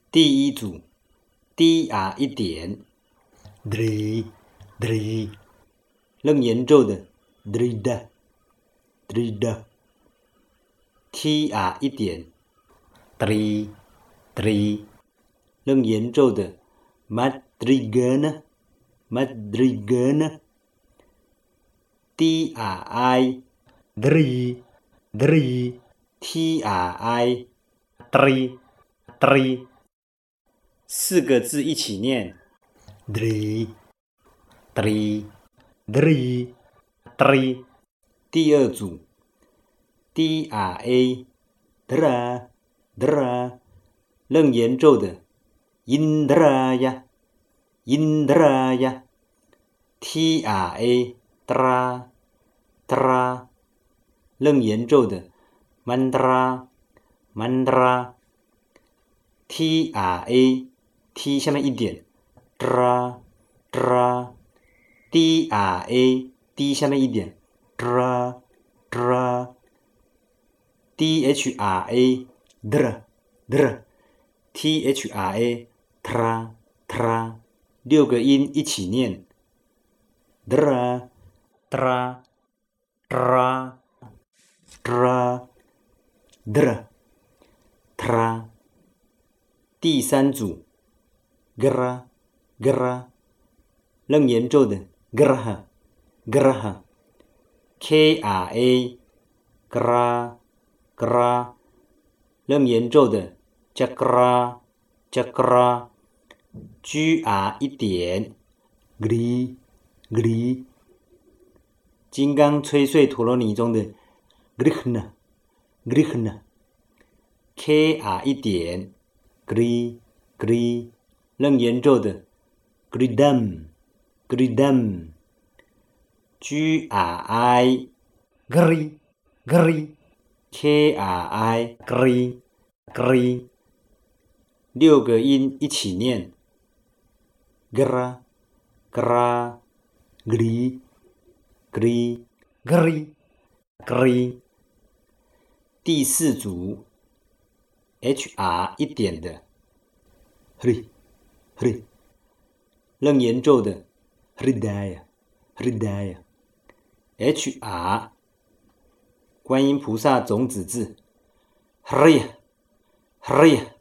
第一组 dr 一点 dri dri 更严重的 drida drida tr 一点 tri tri 更严重的 madrigana madrigana dri dri dri tri tri tri 四个字一起念 dri dri dri dri 第二组 dra dra dra 更严重的 indraya indraya tra tra tra 更严重的 mandra mandra tra t 下面一点 dra dra dra d 下面一点 dra dra dhra dra dra thra tra tra 六个音一起念 dra tra tra dra dra tra 第三组 gra gra 更严重的 graha graha kra gra gra 更严重的 jagra jagra gr 一点 gri gri 金刚吹碎陀罗尼中的 grihna grihna kr 一点 gri gri 更严重的 gridam gridam gri gri gri kri gri gri 六个音一起念 gra gra gri gri gri gri 第四组 hr 一点的 hri hri 更严重的 hridaya hridaya hr 观音菩萨种子字 hriya hriya